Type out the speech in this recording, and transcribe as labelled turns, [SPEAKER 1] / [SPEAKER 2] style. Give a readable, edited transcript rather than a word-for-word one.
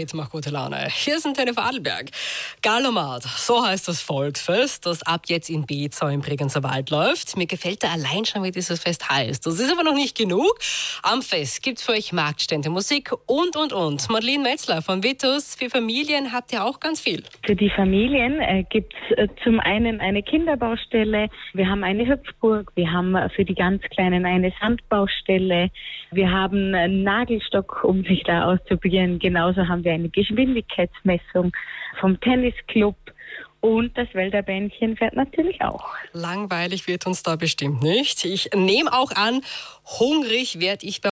[SPEAKER 1] Marit macht gute Laune. Hier sind Jennifer Adelberg. Galomat, so heißt das Volksfest, das ab jetzt in Bezau im Bregenzer Wald läuft. Mir gefällt da allein schon, wie dieses Fest heißt. Das ist aber noch nicht genug. Am Fest gibt es für euch Marktstände, Musik und. Madeleine Metzler von Vitus. Für Familien habt ihr auch ganz viel.
[SPEAKER 2] Für die Familien gibt es zum einen eine Kinderbaustelle, wir haben eine Hüpfburg, wir haben für die ganz Kleinen eine Sandbaustelle, wir haben einen Nagelstock, um sich da auszuprobieren. Genauso haben wir eine Geschwindigkeitsmessung vom Tennisclub und das Wälderbändchen fährt natürlich auch.
[SPEAKER 1] Langweilig wird uns da bestimmt nicht. Ich nehme auch an, hungrig werde ich bei